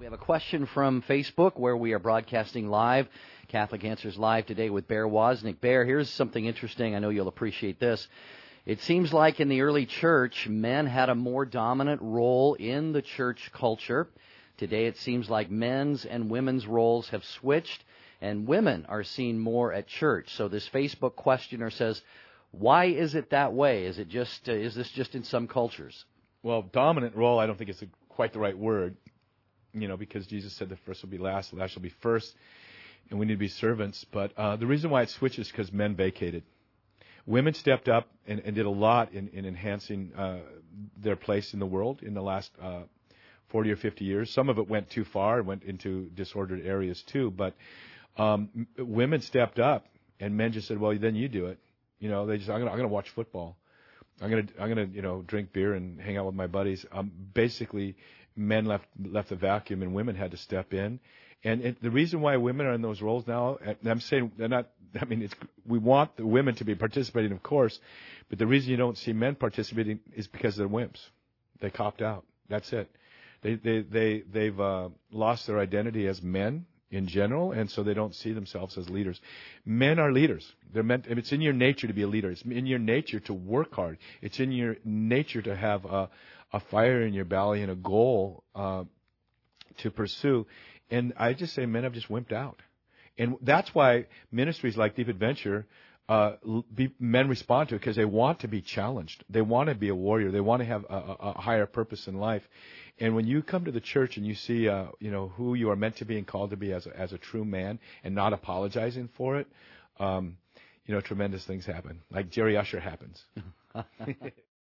have a question from Facebook where we are broadcasting live. Catholic Answers Live today with Bear Wozniak. Bear, here's something interesting. I know you'll appreciate this. It seems like in the early church, men had a more dominant role in the church culture. Today it seems like men's and women's roles have switched, and women are seen more at church. So this Facebook questioner says, why is it that way? Is this just in some cultures? Well, dominant role, I don't think it's quite the right word, because Jesus said the first will be last, the last will be first, and we need to be servants. But the reason why it switches is because men vacated. Women stepped up and did a lot in enhancing their place in the world in the last 40 or 50 years. Some of it went too far and went into disordered areas too. But women stepped up, and men just said, "Well, then you do it." They just, I'm gonna watch football. I'm gonna drink beer and hang out with my buddies. Basically, men left the vacuum, and women had to step in. And the reason why women are in those roles now, and I'm saying they're not. I mean, we want the women to be participating, of course, but the reason you don't see men participating is because they're wimps. They copped out. That's it. They've lost their identity as men in general, and so they don't see themselves as leaders. Men are leaders. It's in your nature to be a leader. It's in your nature to work hard. It's in your nature to have a fire in your belly and a goal to pursue. And I just say men have just wimped out. And that's why ministries like Deep Adventure, men respond to it because they want to be challenged. They want to be a warrior. They want to have a higher purpose in life. And when you come to the church and you see, who you are meant to be and called to be as a true man and not apologizing for it, tremendous things happen. Like Jerry Usher happens.